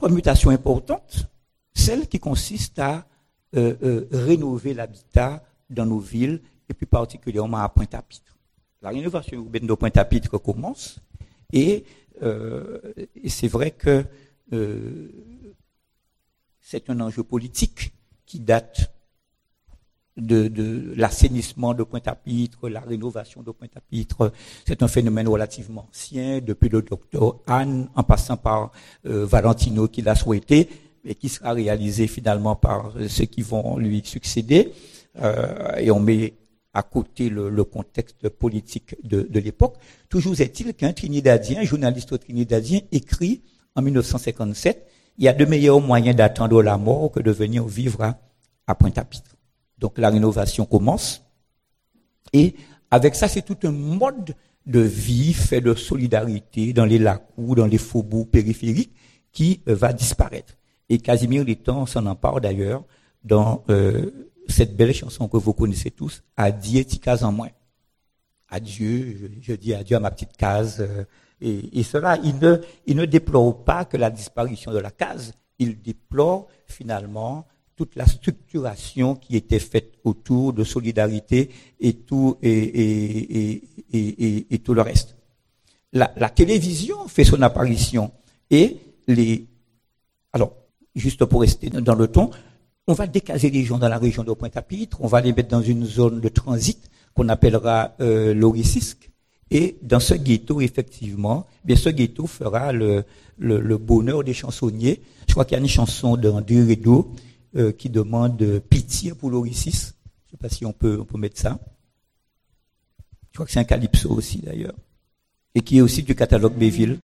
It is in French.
autre mutation importante, celle qui consiste à rénover l'habitat dans nos villes, et plus particulièrement à Pointe-à-Pitre. La rénovation urbaine de Pointe-à-Pitre commence, et c'est vrai que c'est un enjeu politique qui date de l'assainissement de Pointe-à-Pitre, la rénovation de Pointe-à-Pitre. C'est un phénomène relativement ancien, depuis le docteur Anne, en passant par Valentino qui l'a souhaité, et qui sera réalisé finalement par ceux qui vont lui succéder. Et on met à côté le contexte politique de l'époque. Toujours est-il qu'un Trinidadien, un journaliste trinidadien, écrit en 1957, il y a de meilleurs moyens d'attendre la mort que de venir vivre à Pointe-à-Pitre. Donc la rénovation commence, et avec ça, c'est tout un mode de vie fait de solidarité dans les lacous, dans les faubourgs périphériques, qui va disparaître. Et Casimir Litton s'en empare d'ailleurs dans cette belle chanson que vous connaissez tous, Adieu, ti case en moins. Adieu, je dis adieu à ma petite case. Et cela, il ne déplore pas que la disparition de la case, il déplore finalement toute la structuration qui était faite autour de solidarité et tout et tout le reste. La télévision fait son apparition, et alors juste pour rester dans le ton, on va décaser les gens dans la région de Pointe-à-Pitre, on va les mettre dans une zone de transit qu'on appellera l'Oricisque, et dans ce ghetto, effectivement, bien ce ghetto fera le bonheur des chansonniers. Je crois qu'il y a une chanson d'André Rideau qui demande pitié pour l'Oricis. Je ne sais pas si on peut mettre ça. Je crois que c'est un calypso aussi d'ailleurs, et qui est aussi du catalogue Béville.